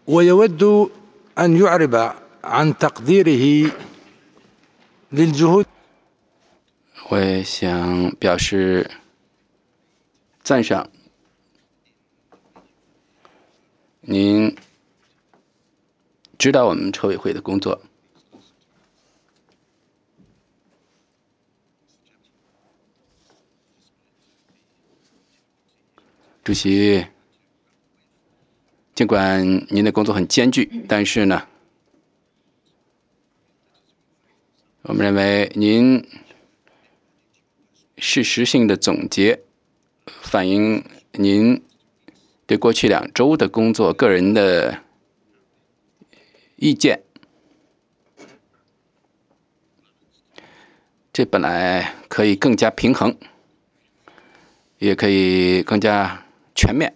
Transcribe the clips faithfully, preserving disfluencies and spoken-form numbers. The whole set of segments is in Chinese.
ويود أن يعرب عن تقديره للجهود。 我也想表示赞赏您指导我们筹委会的工作。主席，尽管您的工作很艰巨，但是呢，我们认为您事实性的总结，反映您对过去两周的工作个人的意见，这本来可以更加平衡，也可以更加全面，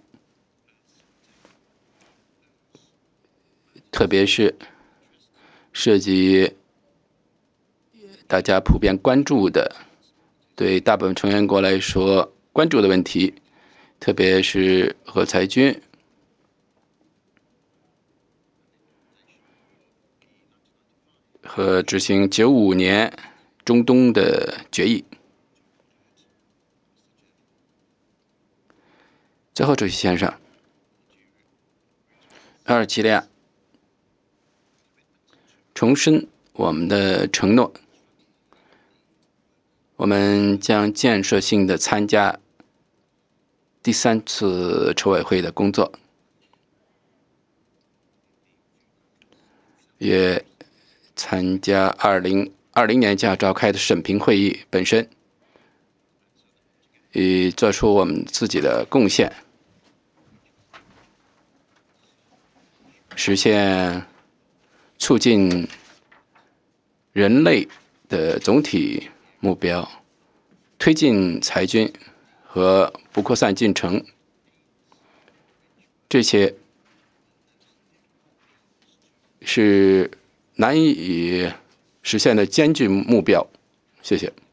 特别是涉及大家普遍关注的，对大部分成员国来说关注的问题，特别是核裁军和执行九五年中东的决议。最后，主席先生，阿尔及利亚重申我们的承诺，我们将建设性的参加第三次筹委会的工作，也参加二零二零年将要召开的审评会议本身，以做出我们自己的贡献，实现促进人类的总体目标，推进裁军和不扩散进程，这些是难以实现的艰巨目标。谢谢。